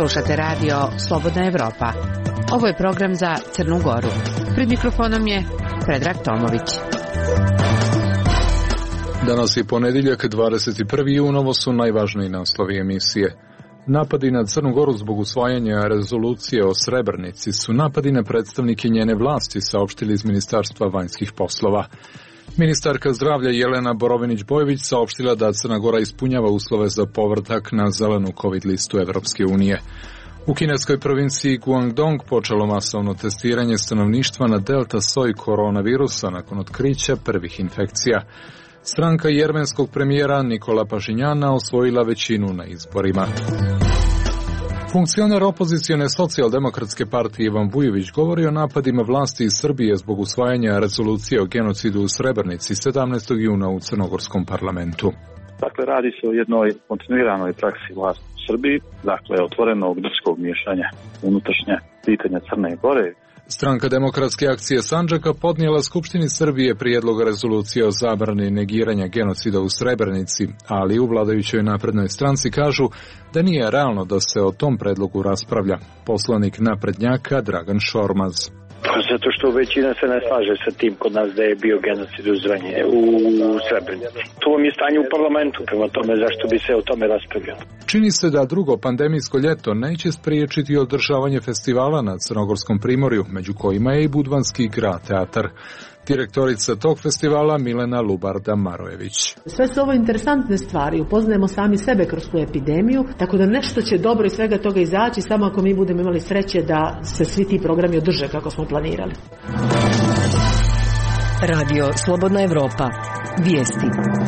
Slušate radio Slobodna Evropa. Ovo je program za Crnu Goru. Pred mikrofonom je Predrag Tomović. Danas je ponedjeljak, 21. jun, ovo su najvažniji naslovi emisije. Napadi na Crnu Goru zbog usvajanja rezolucije o Srebrenici su napadi na predstavnike njene vlasti, saopštili iz Ministarstva vanjskih poslova. Ministarka zdravlja Jelena Borovinić-Bojović saopštila da Crna Gora ispunjava uslove za povratak na zelenu COVID listu Evropske unije. U kineskoj provinciji Guangdong počelo masovno testiranje stanovništva na delta soj koronavirusa nakon otkrića prvih infekcija. Stranka jermenskog premijera Nikola Pašinjana osvojila većinu na izborima. Funkcioner opozicione socijaldemokratske partije Ivan Vujović govori o napadima vlasti iz Srbije zbog usvajanja rezolucije o genocidu u Srebrenici 17. juna u crnogorskom parlamentu. Dakle, radi se o jednoj kontinuiranoj praksi vlasti u Srbiji, dakle, otvorenog drskog miješanja unutrašnje pitanja Crne Gore. Stranka Demokratske akcije Sandžaka podnijela Skupštini Srbije prijedlog rezolucije o zabrani negiranja genocida u Srebrenici, ali u vladajućoj naprednoj stranci kažu da nije realno da se o tom predlogu raspravlja. Poslanik naprednjaka Dragan Šormaz. Zato što većina se ne slaže sa tim kod nas da je bio genocid u Srebrenici. To vam je stanje u parlamentu, prema tome zašto bi se o tome raspravljalo. Čini se da drugo pandemijsko ljeto neće spriječiti održavanje festivala na Crnogorskom primorju, među kojima je i Budvanski grad teatar. Direktorica tog festivala Milena Lubarda-Marojević. Sve su ovo interesantne stvari, upoznajemo sami sebe kroz tu epidemiju, tako da nešto će dobro iz svega toga izaći, samo ako mi budemo imali sreće da se svi ti programi održe kako smo planirali. Radio Slobodna Evropa. Vijesti.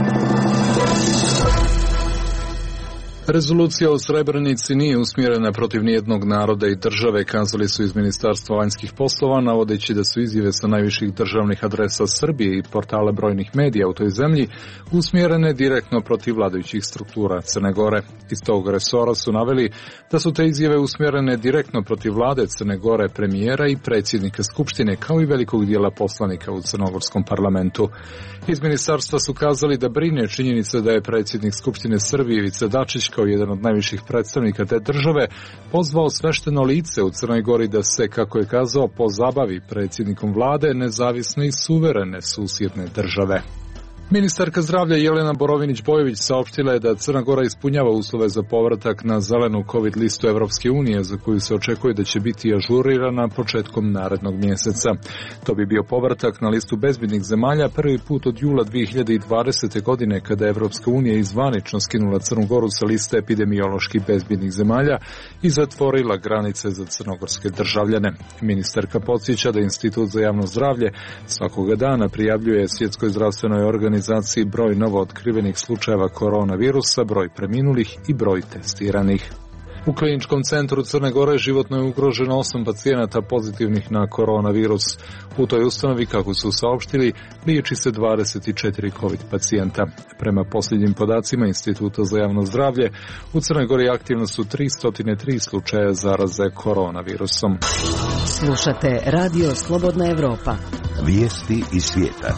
Rezolucija o Srebrenici nije usmjerena protiv nijednog naroda i države, kazali su iz Ministarstva vanjskih poslova, navodeći da su izjave sa najviših državnih adresa Srbije i portala brojnih medija u toj zemlji usmjerene direktno protiv vladajućih struktura Crne Gore. Iz tog resora su naveli da su te izjave usmjerene direktno protiv vlade Crne Gore, premijera i predsjednika Skupštine, kao i velikog dijela poslanika u crnogorskom parlamentu. Iz ministarstva su kazali da brine činjenica da je predsjednik Skupštine Srbije Ivica Dačić, kao jedan od najviših predstavnika te države, pozvao svešteno lice u Crnoj Gori da se, kako je kazao, pozabavi predsjednikom vlade nezavisne i suverene susjedne države. Ministarka zdravlja Jelena Borovinić-Bojović saopštila je da Crna Gora ispunjava uslove za povratak na zelenu COVID listu Evropske unije, za koju se očekuje da će biti ažurirana početkom narednog mjeseca. To bi bio povratak na listu bezbednih zemalja prvi put od jula 2020. godine, kada je Evropska unija izvanično skinula Crnu Goru sa liste epidemiološki bezbednih zemalja i zatvorila granice za crnogorske državljane. Ministarka podsjeća da Institut za javno zdravlje svakoga dana prijavljuje Svjetskoj zdravstvenoj organizaciji broj novo otkrivenih slučajeva koronavirusa, broj preminulih i broj testiranih. U kliničkom centru Crne Gore životno je ugroženo 8 pacijenata pozitivnih na koronavirus. U toj ustanovi, kako su saopštili, liječi se 24 COVID pacijenta. Prema posljednjim podacima Instituta za javno zdravlje, u Crnoj Gori aktivno su 303 slučaja zaraze koronavirusom. Slušate Radio Slobodna Evropa. Vijesti iz svijeta.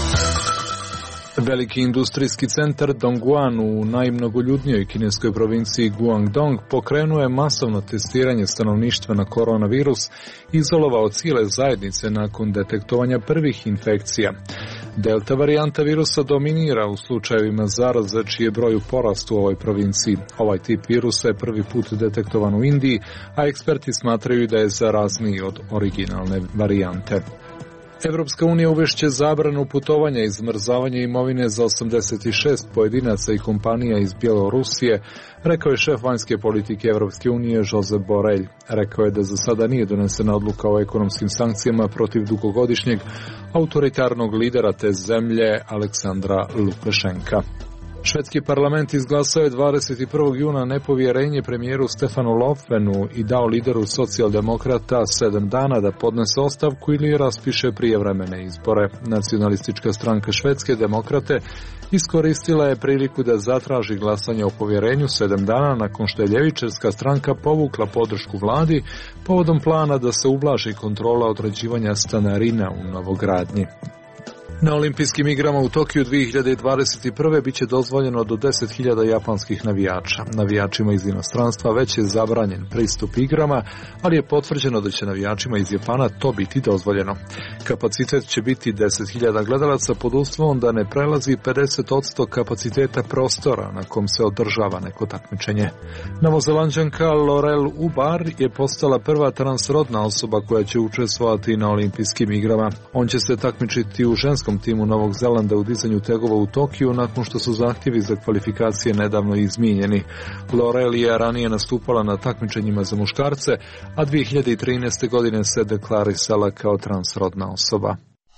Veliki industrijski centar Dongguan u najmnogoljudnijoj kineskoj provinciji Guangdong pokrenuo je masovno testiranje stanovništva na koronavirus i izolovao cijele zajednice nakon detektovanja prvih infekcija. Delta varijanta virusa dominira u slučajevima zaraze, čiji je broj u porastu u ovoj provinciji. Ovaj tip virusa je prvi put detektovan u Indiji, a eksperti smatraju da je zarazniji od originalne varijante. Evropska unija uvešće zabranu putovanja i zamrzavanja imovine za 86 pojedinaca i kompanija iz Bjelorusije, rekao je šef vanjske politike Evropske unije Josep Borrell. Rekao je da za sada nije donesena odluka o ekonomskim sankcijama protiv dugogodišnjeg autoritarnog lidera te zemlje Aleksandra Lukašenka. Švedski parlament izglasao je 21. juna nepovjerenje premijeru Stefanu Löfvenu i dao lideru socijaldemokrata 7 dana da podnese ostavku ili raspiše prijevremene izbore. Nacionalistička stranka Švedske demokrate iskoristila je priliku da zatraži glasanje o povjerenju 7 dana nakon što je ljevičarska stranka povukla podršku vladi povodom plana da se ublaži kontrola određivanja stanarina u novogradnji. Na olimpijskim igrama u Tokiju 2021. bit će dozvoljeno do 10.000 japanskih navijača. Navijačima iz inostranstva već je zabranjen pristup igrama, ali je potvrđeno da će navijačima iz Japana to biti dozvoljeno. Kapacitet će biti 10.000 gledalaca pod uslovom da ne prelazi 50% kapaciteta prostora na kom se održava neko takmičenje. Novozelanđanka Laurel Ubar je postala prva transrodna osoba koja će učestvovati na olimpijskim igrama. On će se takmičiti u ženskom timu Novog Zelanda u dizanju tegova u Tokiju nakon što su zahtjevi za kvalifikacije nedavno izmijenjeni. Laurel je ranije nastupala na takmičenjima za muškarce, a 2013. godine se deklarisala kao transrodna osoba.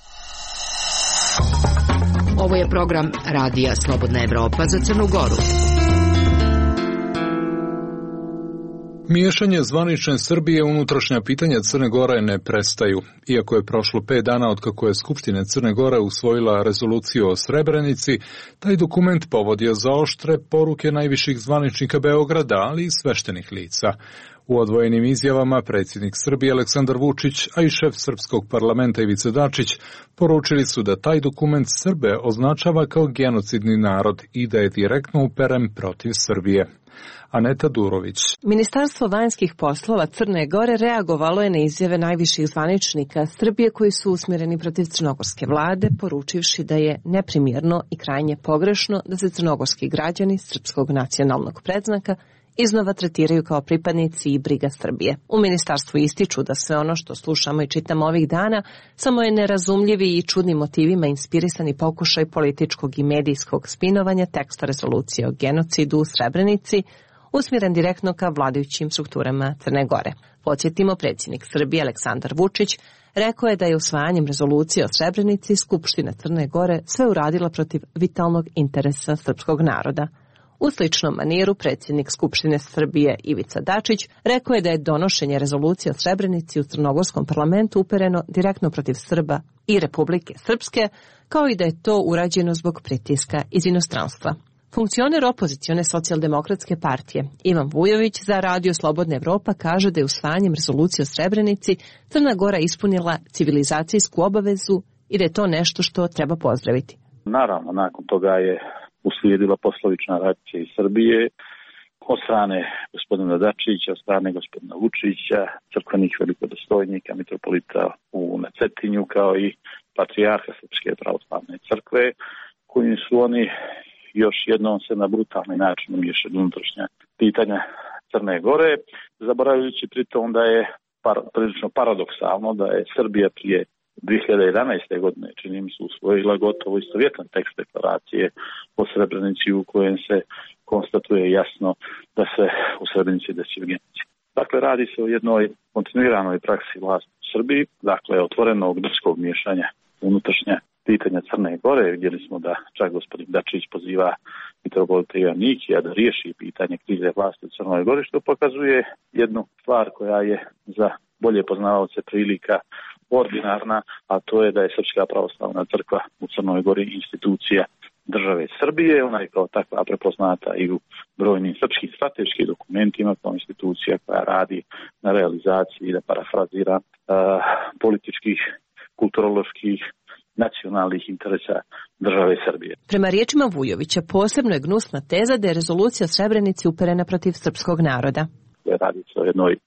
Ovo je program Radija Slobodna Evropa za Crnu Goru. Miješanje zvanične Srbije u unutrašnja pitanja Crne Gore ne prestaju. Iako je prošlo 5 dana otkako je Skupština Crne Gore usvojila rezoluciju o Srebrenici, taj dokument povodio za oštre poruke najviših zvaničnika Beograda, ali i sveštenih lica. U odvojenim izjavama predsjednik Srbije Aleksandar Vučić, a i šef srpskog parlamenta Ivica Dačić poručili su da taj dokument Srbe označava kao genocidni narod i da je direktno uperen protiv Srbije. Aneta Durović. Ministarstvo vanjskih poslova Crne Gore reagovalo je na izjave najviših zvaničnika Srbije koji su usmjereni protiv crnogorske vlade, poručivši da je neprimjerno i krajnje pogrešno da se crnogorski građani srpskog nacionalnog predznaka iznova tretiraju kao pripadnici i briga Srbije. U ministarstvu ističu da sve ono što slušamo i čitamo ovih dana samo je nerazumljivi i čudnim motivima inspirisani pokušaj političkog i medijskog spinovanja teksta rezolucije o genocidu u Srebrenici, usmjeren direktno ka vladajućim strukturama Crne Gore. Podsjetimo, predsjednik Srbije Aleksandar Vučić rekao je da je usvajanjem rezolucije o Srebrenici Skupština Crne Gore sve uradila protiv vitalnog interesa srpskog naroda. U sličnom maniru predsjednik Skupštine Srbije Ivica Dačić rekao je da je donošenje rezolucije o Srebrenici u crnogorskom parlamentu upereno direktno protiv Srba i Republike Srpske, kao i da je to urađeno zbog pritiska iz inostranstva. Funkcioner opozicione socijaldemokratske partije Ivan Vujović za Radio Slobodna Evropa kaže da je usvajanjem rezolucije o Srebrenici Crna Gora ispunila civilizacijsku obavezu i da je to nešto što treba pozdraviti. Naravno, nakon toga je uslijedila poslovična reakcija iz Srbije od strane gospodina Dačića, od strane gospodina Vučića, crkvenih velikodostojnika, mitropolita na Cetinju, kao i patrijarha Srpske pravoslavne crkve, kojim su oni još jednom se na brutalni način umiješali unutrašnja pitanja Crne Gore, zaboravljajući pritom da je prilično paradoksalno da je Srbija prije 2011. godine, čini mi se, usvojila gotovo istovjetan tekst deklaracije o Srebrenici u kojem se konstatuje jasno da se u Srebrenici desio genocid. Dakle, radi se o jednoj kontinuiranoj praksi vlasti u Srbiji, dakle, otvorenog drskog miješanja unutrašnja pitanja Crne Gore. Vidjeli smo da čak gospodin Dačić poziva mitropolita Joanikija da riješi pitanje krize vlasti u Crnoj Gori, što pokazuje jednu stvar koja je za bolje poznavaoce prilika ordinarna, a to je da je Srpska pravoslavna crkva u Crnoj Gori institucija države Srbije. Ona je kao takva prepoznata i u brojnim srpskim strateškim dokumentima kao institucija koja radi na realizaciji, da parafrazira, političkih, kulturoloških, nacionalnih interesa države Srbije. Prema riječima Vujovića, posebno je gnusna teza da je rezolucija o Srebrenici uperena protiv srpskog naroda. Radi se o jednoj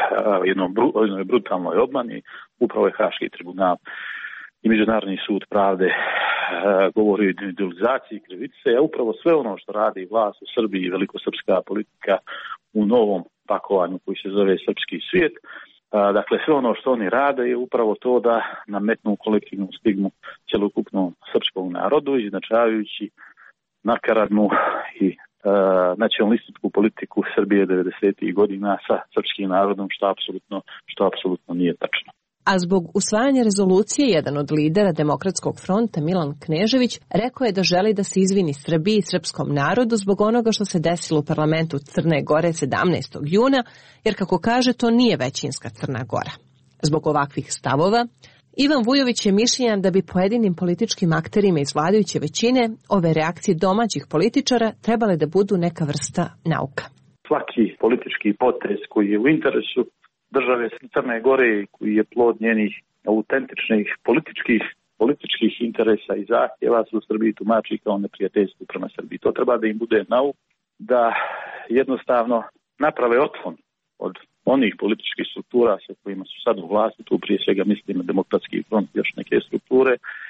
brutalnoj obmani. Upravo je Haški tribunal i Međunarodni sud pravde govori o individualizaciji krivice, a upravo sve ono što radi vlast u Srbiji i velikosrpska politika u novom pakovanju koji se zove Srpski svijet. Dakle, sve ono što oni rade je upravo to da nametnu kolektivnu stigmu cjelokupnom srpskom narodu, izjednačavajući nakaradnu i nacionalističku politiku Srbije 90. godina sa srpskim narodom, što apsolutno nije tačno. A zbog usvajanja rezolucije, jedan od lidera Demokratskog fronta, Milan Knežević, rekao je da želi da se izvini Srbiji i srpskom narodu zbog onoga što se desilo u parlamentu Crne Gore 17. juna, jer kako kaže, to nije većinska Crna Gora. Zbog ovakvih stavova, Ivan Vujović je mišljenja da bi pojedinim političkim akterima iz vladajuće većine ove reakcije domaćih političara trebale da budu neka vrsta nauka. Svaki politički potez koji je u interesu države Crne Gore, koji je plod njenih autentičnih političkih političkih interesa i zahtjeva se u Srbiji tumači kao neprijateljstvo prema Srbiji. To treba da im bude nauk da jednostavno naprave otklon od onih političkih struktura sa kojima su sad u vlasti, tu prije svega mislim na Demokratski front i još neke strukture,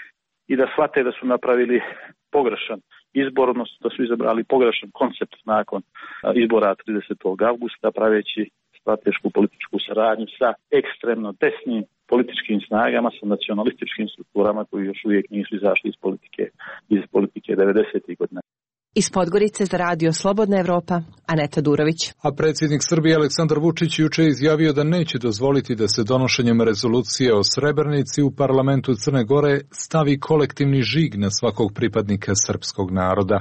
i da shvate da su napravili pogrešan izbor, odnosno da su izabrali pogrešan koncept nakon izbora 30. avgusta, praveći stratešku političku saradnju sa ekstremno desnim političkim snagama, sa nacionalističkim strukturama koji još uvijek nisu izašli iz politike 90. godina. Iz Podgorice za radio Slobodna Evropa, Aneta Durović. A predsjednik Srbije Aleksandar Vučić juče je izjavio da neće dozvoliti da se donošenjem rezolucije o Srebrenici u parlamentu Crne Gore stavi kolektivni žig na svakog pripadnika srpskog naroda.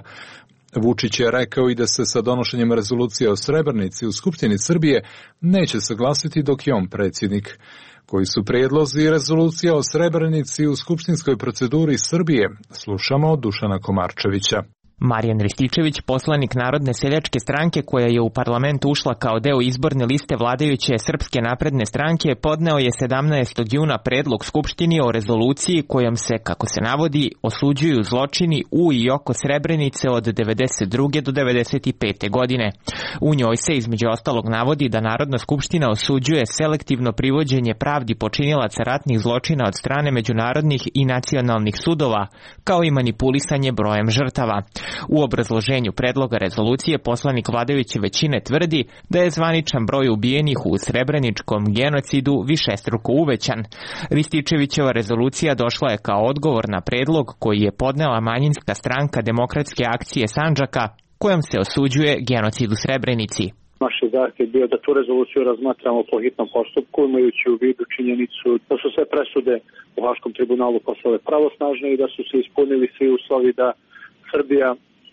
Vučić je rekao i da se sa donošenjem rezolucije o Srebrenici u Skupštini Srbije neće saglasiti dok je on predsjednik. Koji su prijedlozi rezolucija o Srebrenici u skupštinskoj proceduri Srbije? Slušamo od Dušana Komarčevića. Marijan Rističević, poslanik Narodne seljačke stranke koja je u parlament ušla kao deo izborne liste vladajuće Srpske napredne stranke, podneo je 17. juna predlog Skupštini o rezoluciji kojom se, kako se navodi, osuđuju zločini u i oko Srebrenice od 92. do 95. godine. U njoj se između ostalog navodi da Narodna skupština osuđuje selektivno privođenje pravdi počinilaca ratnih zločina od strane međunarodnih i nacionalnih sudova, kao i manipulisanje brojem žrtava. U obrazloženju predloga rezolucije poslanik vladajuće većine tvrdi da je zvaničan broj ubijenih u srebreničkom genocidu višestruko uvećan. Rističevićeva rezolucija došla je kao odgovor na predlog koji je podnela manjinska stranka Demokratske akcije Sandžaka, kojom se osuđuje genocid u Srebrenici. Naš je zahtjev bio da tu rezoluciju razmatramo po hitnom postupku, imajući u vidu činjenicu da su sve presude u Haškom tribunalu postale pravosnažne i da su se ispunili svi uslovi da Srbija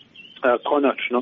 konačno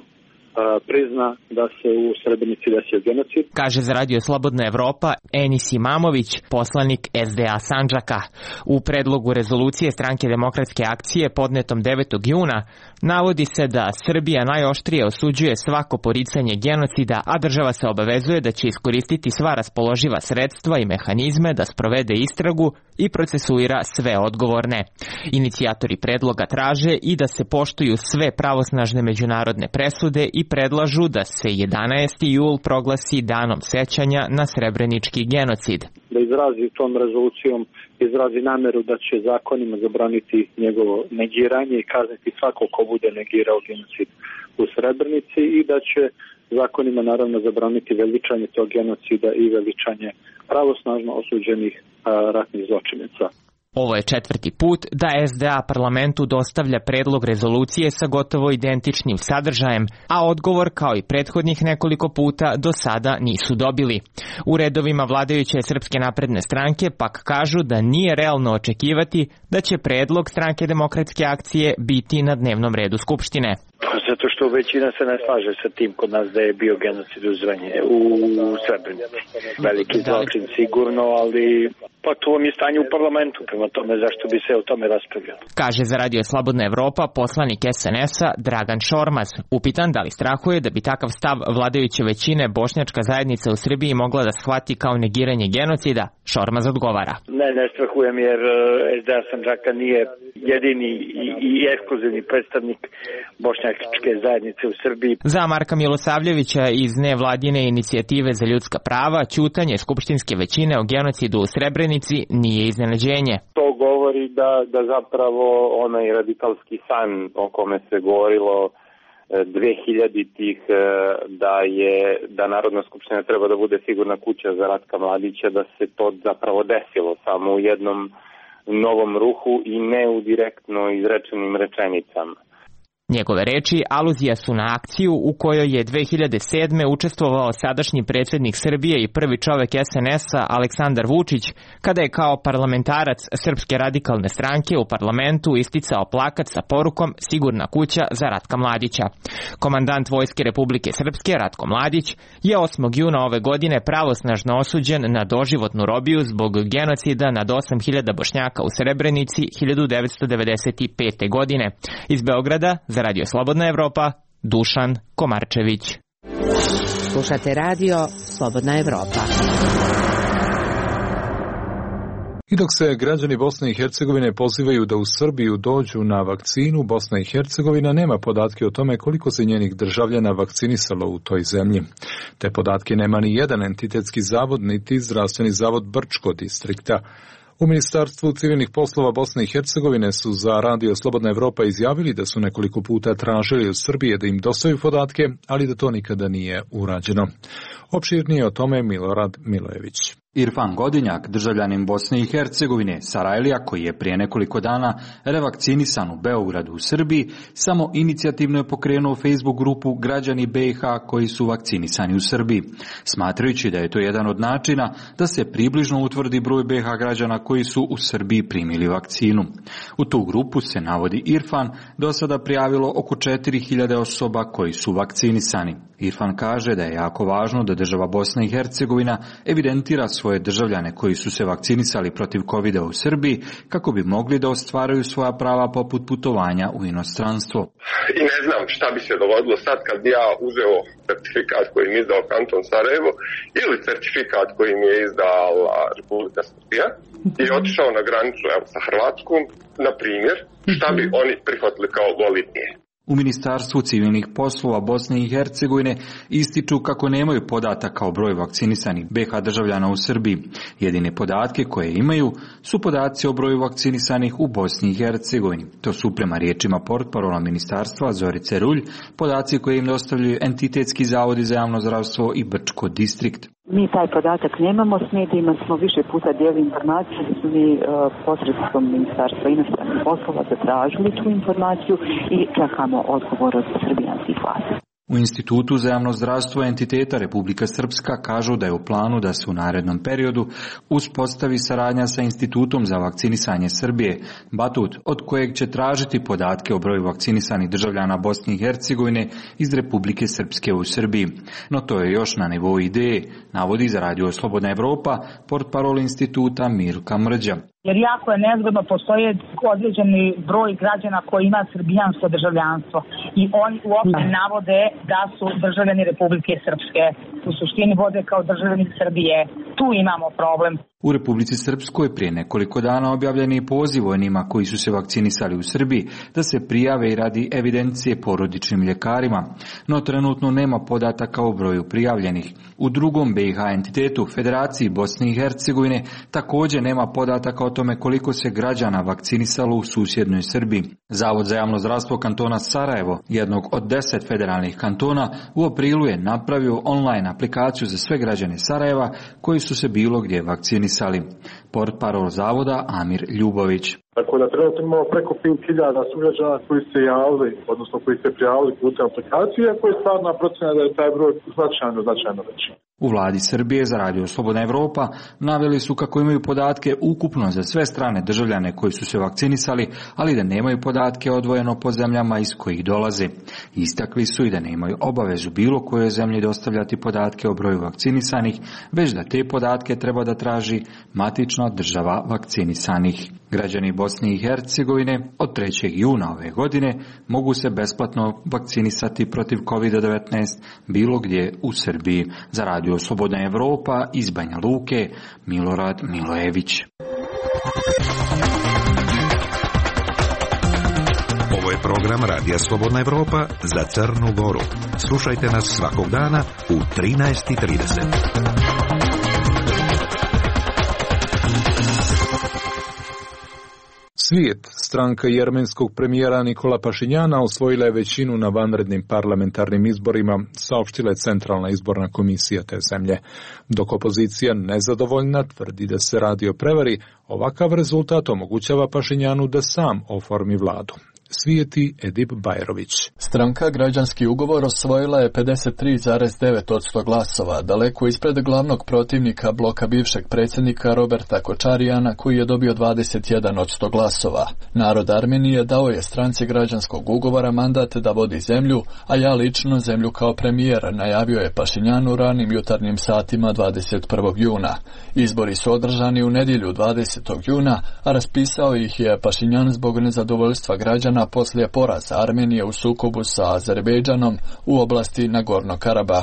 prizna da se u Srebrenici desio genocid. Kaže za radio Slobodna Evropa Enis Imamović, poslanik SDA Sandžaka. U predlogu rezolucije Stranke Demokratske akcije podnetom 9. juna navodi se da Srbija najoštrije osuđuje svako poricanje genocida, a država se obavezuje da će iskoristiti sva raspoloživa sredstva i mehanizme da sprovede istragu i procesuira sve odgovorne. Inicijatori predloga traže i da se poštuju sve pravosnažne međunarodne presude i predlažu da se 11. jul proglasi danom sećanja na srebrenički genocid. Da izrazi tom rezolucijom nameru da će zakonima zabraniti njegovo negiranje i kazniti svako ko bude negirao genocid u Srebrenici i da će zakonima naravno zabraniti veličanje tog genocida i veličanje pravosnažno osuđenih ratnih zločinaca. Ovo je 4. put da SDA parlamentu dostavlja predlog rezolucije sa gotovo identičnim sadržajem, a odgovor kao i prethodnih nekoliko puta do sada nisu dobili. U redovima vladajuće Srpske napredne stranke pak kažu da nije realno očekivati da će predlog Stranke Demokratske akcije biti na dnevnom redu Skupštine. Zato što većina se ne slaže sa tim kod nas da je bio genocid u Srebrenici. Veliki zločin sigurno, ali pa to vam je stanje u parlamentu, prema tome zašto bi se o tome raspravljalo. Kaže za radio Slobodna Evropa poslanik SNS-a Dragan Šormaz. Upitan da li strahuje da bi takav stav vladajuće većine bošnjačka zajednica u Srbiji mogla da shvati kao negiranje genocida, Šormaz odgovara. Ne strahujem jer SDA Sandžaka nije jedini i ekskluzivni predstavnik bošnjačke zajednice u Srbiji. Za Marka Milosavljevića iz nevladine inicijative za ljudska prava, ćutanje skupštinske većine o genocidu u Srebrenici nije iznenađenje. To govori da zapravo onaj radikalski san o kome se govorilo 2000-ih da Narodna skupština treba da bude sigurna kuća za Ratka Mladića, da se to zapravo desilo samo u jednom novom ruhu i ne u direktno izrečenim rečenicama. Njegove reči aluzija su na akciju u kojoj je 2007. učestvovao sadašnji predsjednik Srbije i prvi čovjek SNS-a Aleksandar Vučić, kada je kao parlamentarac Srpske radikalne stranke u parlamentu isticao plakat sa porukom Sigurna kuća za Ratka Mladića. Komandant Vojske Republike Srpske Ratko Mladić je 8. juna ove godine pravosnažno osuđen na doživotnu robiju zbog genocida nad 8.000 Bošnjaka u Srebrenici 1995. godine. Iz Beograda za radio Slobodna Evropa, Dušan Komarčević. Slušate radio Slobodna Evropa. I dok se građani Bosne i Hercegovine pozivaju da u Srbiju dođu na vakcinu, Bosna i Hercegovina nema podatke o tome koliko se njenih državljana vakcinisalo u toj zemlji. Te podatke nema ni jedan entitetski zavod, niti zdravstveni zavod Brčko distrikta. U Ministarstvu civilnih poslova Bosne i Hercegovine su za Radio Slobodna Evropa izjavili da su nekoliko puta tražili od Srbije da im dostaju podatke, ali da to nikada nije urađeno. Opširnije o tome Milorad Milojević. Irfan Godinjak, državljanin Bosne i Hercegovine, Sarajlija, koji je prije nekoliko dana revakcinisan u Beogradu u Srbiji, samo inicijativno je pokrenuo Facebook grupu Građani BiH koji su vakcinisani u Srbiji, smatrajući da je to jedan od načina da se približno utvrdi broj BiH građana koji su u Srbiji primili vakcinu. U tu grupu se, navodi Irfan, do sada prijavilo oko 4000 osoba koji su vakcinisani. Irfan kaže da je jako važno da država Bosna i Hercegovina evidentira svoje državljane koji su se vakcinisali protiv COVID-a u Srbiji kako bi mogli da ostvaruju svoja prava poput putovanja u inostranstvo. I ne znam šta bi se dogodilo sad kad bi ja uzeo certifikat koji mi je izdao kanton Sarajevo ili certifikat koji mi je izdala Republika Srbija i otišao na granicu sa Hrvatskom, na primjer, šta bi oni prihvatili kao validnije. U Ministarstvu civilnih poslova Bosne i Hercegovine ističu kako nemaju podataka o broju vakcinisanih BiH državljana u Srbiji. Jedine podatke koje imaju su podaci o broju vakcinisanih u Bosni i Hercegovini. To su, prema riječima portparola ministarstva Zorice Rulj, podaci koje im dostavljaju entitetski zavodi za javno zdravstvo i Brčko distrikt. Mi taj podatak nemamo, s medijima smo više puta dijeli informaciju da smo mi posredstvom Ministarstva inostranih poslova zatražili tu informaciju i čekamo odgovor od srbijanskih vlasti. U Institutu za javno zdravstvo entiteta Republika Srpska kažu da je u planu da se u narednom periodu uspostavi saradnja sa Institutom za vakcinisanje Srbije, Batut, od kojeg će tražiti podatke o broju vakcinisanih državljana Bosne i Hercegovine iz Republike Srpske u Srbiji. No to je još na nivou ideje, navodi za Radio Slobodna Evropa portparol instituta Mirka Mrđa. Jer jako je nezgodno, postoje određeni broj građana koji ima srbijansko državljanstvo i oni uopšte navode da su državljani Republike Srpske. U suštini vode kao državljani Srbije. Tu imamo problem. U Republici Srpskoj prije nekoliko dana objavljen je poziv onima koji su se vakcinisali u Srbiji da se prijave i radi evidencije porodičnim ljekarima, no trenutno nema podataka o broju prijavljenih. U drugom BiH entitetu, Federaciji Bosne i Hercegovine, također nema podataka o tome koliko se građana vakcinisalo u susjednoj Srbiji. Zavod za javno zdravstvo kantona Sarajevo, jednog od 10 federalnih kantona, u aprilu je napravio online aplikaciju za sve građane Sarajeva koji su se bilo gdje vakcinisali. Portparol zavoda Amir Ljubović. Tako da trenutno imamo preko 5.000 sugrađana koji se javili, odnosno koji se prijavili putem aplikacije, a koji je stvarna procena da je taj broj značajno veći. U vladi Srbije za Radio Slobodna Evropa naveli su kako imaju podatke ukupno za sve strane državljane koji su se vakcinisali, ali da nemaju podatke odvojeno po zemljama iz kojih dolaze. Istakli su i da nemaju obavezu bilo kojoj zemlji dostavljati podatke o broju vakcinisanih, već da te podatke treba da traži matična država vakcinisanih. Građani Bosne i Hercegovine od 3. juna ove godine mogu se besplatno vakcinisati protiv COVID-19 bilo gdje u Srbiji. Za Radio Slobodna Evropa iz Banja Luke, Milorad Milojević. Ovo je program Radija Slobodna Evropa za Crnu Goru. Slušajte nas svakog dana u 13:30. Svijet, stranka jermenskog premijera Nikola Pašinjana, osvojila je većinu na vanrednim parlamentarnim izborima, saopštila je Centralna izborna komisija te zemlje. Dok opozicija nezadovoljna tvrdi da se radi o prevari, ovakav rezultat omogućava Pašinjanu da sam oformi vladu. Svijeti Edip Bajrović. Stranka Građanski ugovor osvojila je 53,9% glasova, daleko ispred glavnog protivnika bloka bivšeg predsjednika Roberta Kočarijana koji je dobio 21% glasova. Narod Armenije dao je stranci Građanskog ugovora mandat da vodi zemlju, a ja lično zemlju kao premijer, najavio je Pašinjan u ranim jutarnjim satima 21. juna. Izbori su održani u nedjelju 20. juna, a raspisao ih je Pašinjan zbog nezadovoljstva građana poslije poraza Armenije u sukobu sa Azerbejdžanom u oblasti Nagorno Karabaha.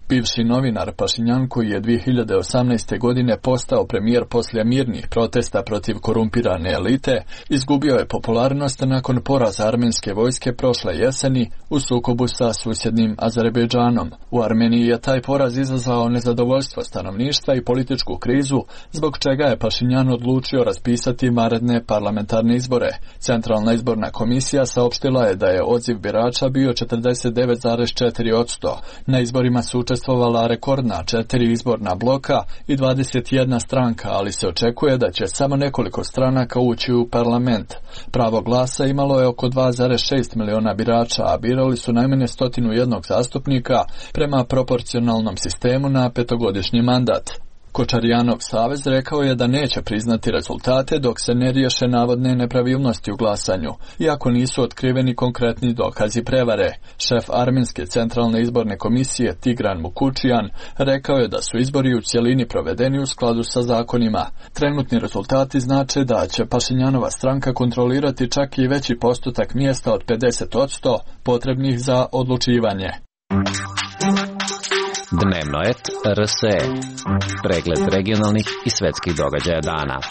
Bivši novinar Pašinjan, koji je 2018. godine postao premijer poslije mirnih protesta protiv korumpirane elite, izgubio je popularnost nakon poraza armenske vojske prošle jeseni u sukobu sa susjednim Azerbejdžanom. U Armeniji je taj poraz izazvao nezadovoljstvo stanovništva i političku krizu, zbog čega je Pašinjan odlučio raspisati vanredne parlamentarne izbore. Centralna izborna komisija saopštila je da je odziv birača bio 49,4%. Na izborima su učestvovala rekordna 4 izborna bloka i 21 stranka, ali se očekuje da će samo nekoliko stranaka ući u parlament. Pravo glasa imalo je oko 2,6 miliona birača, a birali su najmanje 101 zastupnika prema proporcionalnom sistemu na 5-godišnji mandat. Kočarijanov savez rekao je da neće priznati rezultate dok se ne riješe navodne nepravilnosti u glasanju, iako nisu otkriveni konkretni dokazi prevare. Šef Armenske centralne izborne komisije Tigran Mukučijan rekao je da su izbori u cjelini provedeni u skladu sa zakonima. Trenutni rezultati znače da će Pašinjanova stranka kontrolirati čak i veći postotak mjesta od 50% potrebnih za odlučivanje. Dnevnoet RSE. Pregled regionalnih i svetskih događaja dana.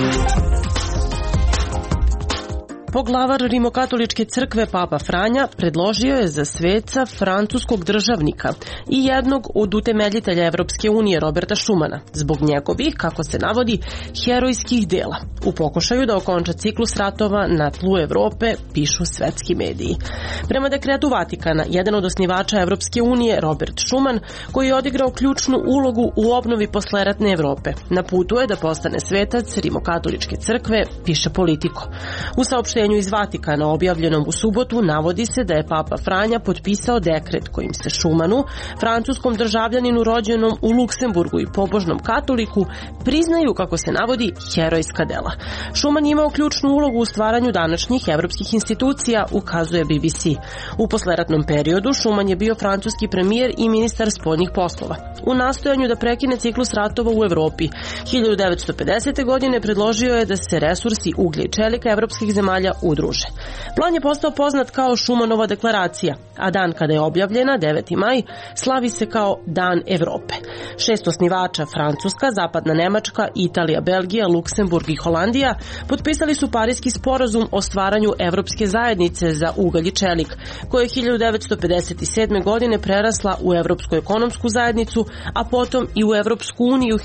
Poglavar Rimokatoličke crkve Papa Franja predložio je za sveca francuskog državnika i jednog od utemeljitelja Evropske unije Roberta Schumana, zbog njegovih, kako se navodi, herojskih dela, u pokušaju da okonča ciklus ratova na tlu Evrope, pišu svetski mediji. Prema dekretu Vatikana, jedan od osnivača Evropske unije, Robert Schuman, koji je odigrao ključnu ulogu u obnovi posleratne Evrope, na putu je da postane svetac Rimokatoličke crkve, piše Politico. U saopštenju iz Vatikana objavljenom u subotu navodi se da je Papa Franja potpisao dekret kojim se Schumanu, francuskom državljaninu rođenom u Luksemburgu i pobožnom katoliku, priznaju, kako se navodi, herojska dela. Schuman je imao ključnu ulogu u stvaranju današnjih evropskih institucija, ukazuje BBC. U posleratnom periodu Schuman je bio francuski premijer i ministar spoljnih poslova. U nastojanju da prekine ciklus ratova u Evropi, 1950. godine predložio je da se resursi uglja i čelika evropskih zemalja udruže. Plan je postao poznat kao Schumanova deklaracija, a dan kada je objavljena, 9. maj, slavi se kao Dan Evrope. 6 osnivača, Francuska, Zapadna Nemačka, Italija, Belgija, Luksemburg i Holandija, potpisali su Pariski sporazum o stvaranju Evropske zajednice za ugalj i čelik, koja je 1957. godine prerasla u Evropsku ekonomsku zajednicu, a potom i u Evropsku uniju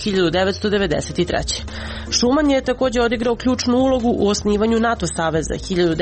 1993. Schuman je također odigrao ključnu ulogu u osnivanju NATO saveza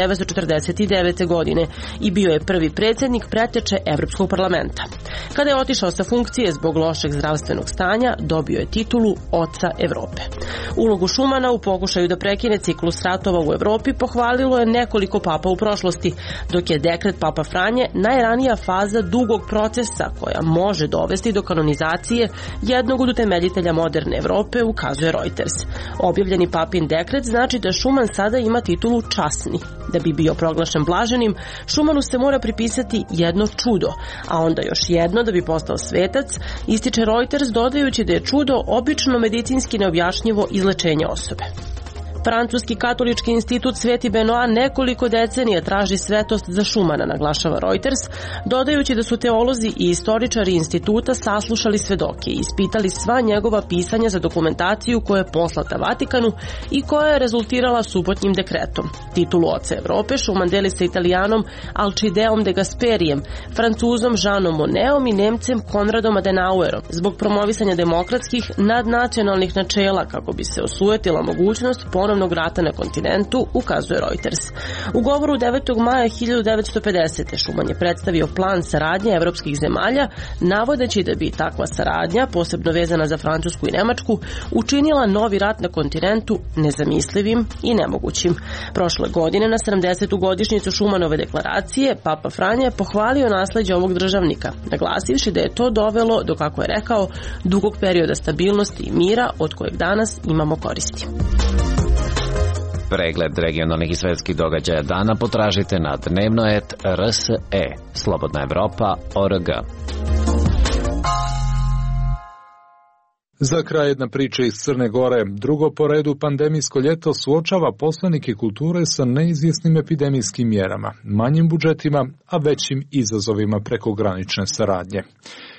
1949. godine i bio je prvi predsjednik preteče Evropskog parlamenta. Kada je otišao sa funkcije zbog lošeg zdravstvenog stanja, dobio je titulu Oca Evrope. Ulogu Schumana u pokušaju da prekine ciklus ratova u Evropi pohvalilo je nekoliko papa u prošlosti, dok je dekret Papa Franje najranija faza dugog procesa koja može dovesti do kanonizacije jednog od utemeljitelja moderne Evrope, ukazuje Reuters. Objavljeni papin dekret znači da Schuman sada ima titulu časni. Da bi bio proglašen blaženim, Schumanu se mora pripisati jedno čudo, a onda još jedno da bi postao svetac, ističe Reuters dodajući da je čudo obično medicinski neobjašnjivo izlečenje osobe. Francuski katolički institut Sveti Benoit nekoliko decenija traži svetost za Schumana, naglašava Reuters, dodajući da su teolozi i istoričari instituta saslušali svedoke i ispitali sva njegova pisanja za dokumentaciju koja je poslata Vatikanu i koja je rezultirala subotnjim dekretom. Titulu Oca Evrope Schuman deli sa Italijanom Alcideom de Gasperijem, Francuzom Jeanom Monnetom i Nemcem Konradom Adenauerom zbog promovisanja demokratskih nadnacionalnih načela kako bi se osujetila mogućnost ponovnog rata na kontinentu, ukazuje Reuters. U govoru 9. maja 1950. Schuman je predstavio plan saradnje evropskih zemalja, navodeći da bi takva saradnja, posebno vezana za Francusku i Nemačku, učinila novi rat na kontinentu nezamislivim i nemogućim. Prošle godine, na 70. godišnjicu Schumanove deklaracije, Papa Franja je pohvalio nasleđe ovog državnika, naglasivši da je to dovelo do, kako je rekao, dugog perioda stabilnosti i mira od kojeg danas imamo koristi. Pregled regionalnih i svetskih događaja dana potražite na Dnevnoet RSE, slobodnaevropa.org. Za kraj jedna priča iz Crne Gore. Drugo po redu pandemijsko ljeto suočava poslanike kulture sa neizvjesnim epidemijskim mjerama, manjim budžetima, a većim izazovima prekogranične saradnje.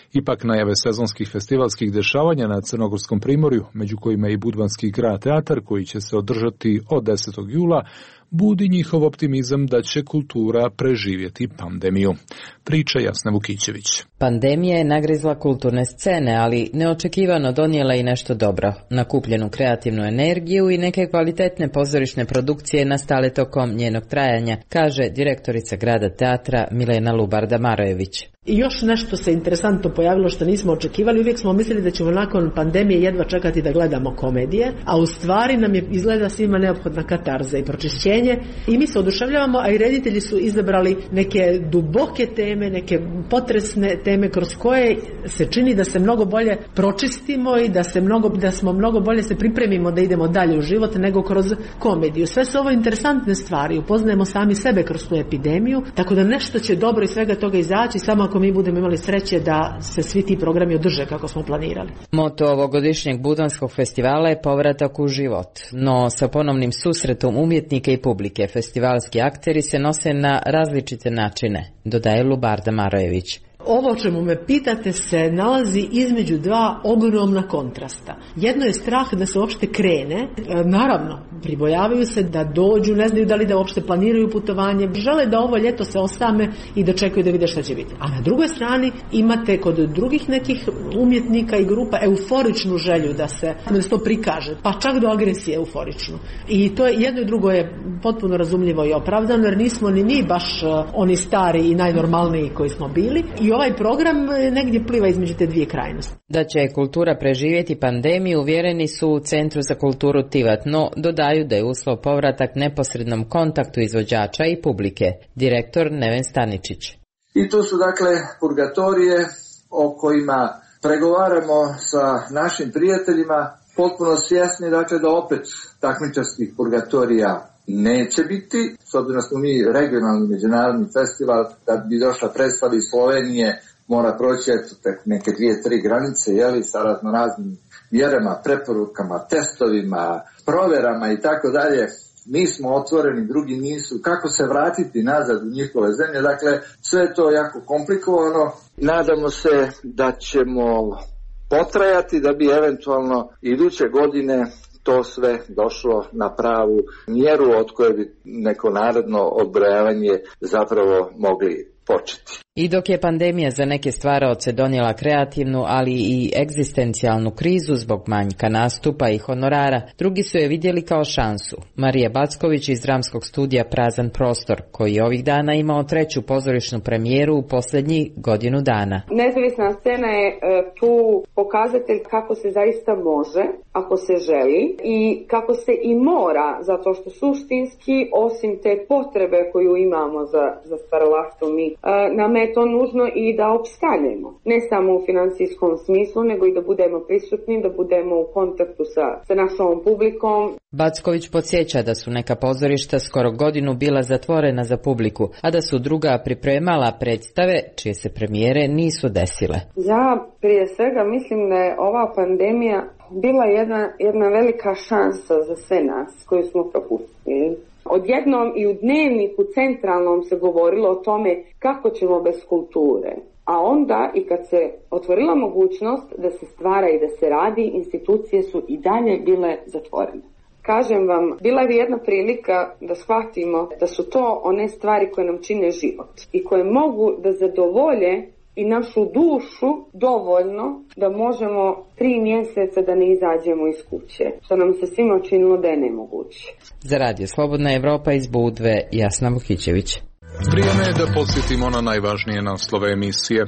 Ipak najave sezonskih festivalskih dešavanja na Crnogorskom primorju, među kojima i Budvanski grad teatar koji će se održati od 10. jula, budi njihov optimizam da će kultura preživjeti pandemiju. Priča Jasna Vukićević. Pandemija je nagrizla kulturne scene, ali neočekivano donijela i nešto dobro. Nakupljenu kreativnu energiju i neke kvalitetne pozorišne produkcije nastale tokom njenog trajanja, kaže direktorica grada teatra Milena Lubarda-Marojević. I još nešto se interesantno pojavilo što nismo očekivali. Uvijek smo mislili da ćemo nakon pandemije jedva čekati da gledamo komedije, a u stvari nam je izgleda svima neophodna katarza i pročišćenje i mi se oduševljavamo, a i reditelji su izabrali neke duboke teme, neke potresne teme kroz koje se čini da se mnogo bolje pročistimo i da smo mnogo bolje se pripremimo da idemo dalje u život nego kroz komediju. Sve su ovo interesantne stvari, upoznajemo sami sebe kroz tu epidemiju, tako da nešto će dobro iz svega toga izaći, samo ako mi budemo imali sreće da se svi ti programi održe kako smo planirali. Moto ovogodišnjeg Budvanskog festivala je povratak u život, no sa ponovnim susretom umjetnika i publike festivalski akteri se nose na različite načine, dodaje Lubarda-Marojević. Ovo o čemu me pitate se nalazi između dva ogromna kontrasta. Jedno je strah da se uopšte krene, naravno, pribojavaju se da dođu, ne znaju da li da uopšte planiraju putovanje, žele da ovo ljeto se osame i da čekaju da vide šta će biti. A na drugoj strani imate kod drugih nekih umjetnika i grupa euforičnu želju da se to prikaže, pa čak do agresije euforičnu. I to je jedno i drugo je potpuno razumljivo i opravdano, jer nismo ni mi baš oni stari i najnormalniji koji smo bili. I ovaj program negdje pliva između te dvije krajnosti. Da će kultura preživjeti pandemiju uvjereni su u Centru za kulturu Tivat, no dodaju da je uslov povratak neposrednom kontaktu izvođača i publike. Direktor Neven Staničić. I tu su dakle purgatorije o kojima pregovaramo sa našim prijateljima, potpuno svjesni dakle da opet takmičarskih purgatorija neće biti, s obzirom da smo mi regionalni međunarodni festival, da bi došla predstava iz Slovenije, mora proći neke 2-3 granice, sa raznoraznim mjerama, preporukama, testovima, provjerama i tako dalje. Mi smo otvoreni, drugi nisu. Kako se vratiti nazad u njihove zemlje? Dakle, sve je to jako komplikovano. Nadamo se da ćemo potrajati da bi eventualno iduće godine to sve došlo na pravu mjeru od koje bi neko naredno odbrojavanje zapravo mogli početi. I dok je pandemija za neke stvaraoce donijela kreativnu, ali i egzistencijalnu krizu zbog manjka nastupa i honorara, drugi su je vidjeli kao šansu. Marija Backović iz dramskog studija Prazan prostor, koji je ovih dana imao 3. pozorišnu premijeru u posljednjih godinu dana. Nezavisna scena je tu pokazatelj kako se zaista može, ako se želi, i kako se i mora, zato što suštinski, osim te potrebe koju imamo za stvaralaštvo mi, nam je to nužno i da opstanemo. Ne samo u financijskom smislu, nego i da budemo prisutni, da budemo u kontaktu sa našom publikom. Backović podsjeća da su neka pozorišta skoro godinu bila zatvorena za publiku, a da su druga pripremala predstave čije se premijere nisu desile. Ja prije svega mislim da je ova pandemija bila jedna velika šansa za sve nas koju smo propustili. Odjednom i u Dnevniku centralnom se govorilo o tome kako ćemo bez kulture. A onda i kad se otvorila mogućnost da se stvara i da se radi, institucije su i dalje bile zatvorene. Kažem vam, bila je jedna prilika da shvatimo da su to one stvari koje nam čine život i koje mogu da zadovolje i našu dušu dovoljno da možemo 3 mjeseca da ne izađemo iz kuće, što nam se svima činilo da je nemoguće. Za Radio Slobodna Evropa iz Budve, Jasna Vukićević. Vrijeme je da podsjetimo na najvažnije naslove emisije.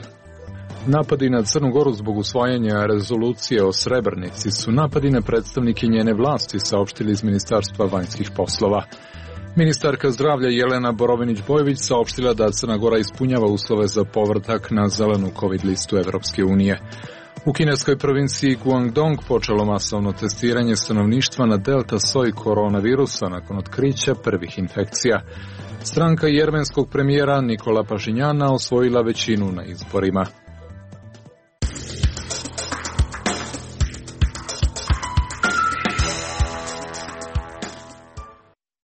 Napadi na Crnu Goru zbog usvajanja rezolucije o Srebrenici su napadi na predstavnike njene vlasti, saopštili iz Ministarstva vanjskih poslova. Ministarka zdravlja Jelena Borovinić-Bojović saopštila da Crna Gora ispunjava uslove za povratak na zelenu COVID listu Evropske unije. U kineskoj provinciji Guangdong počelo masovno testiranje stanovništva na delta soj koronavirusa nakon otkrića prvih infekcija. Stranka jermenskog premijera Nikola Pašinjana osvojila većinu na izborima.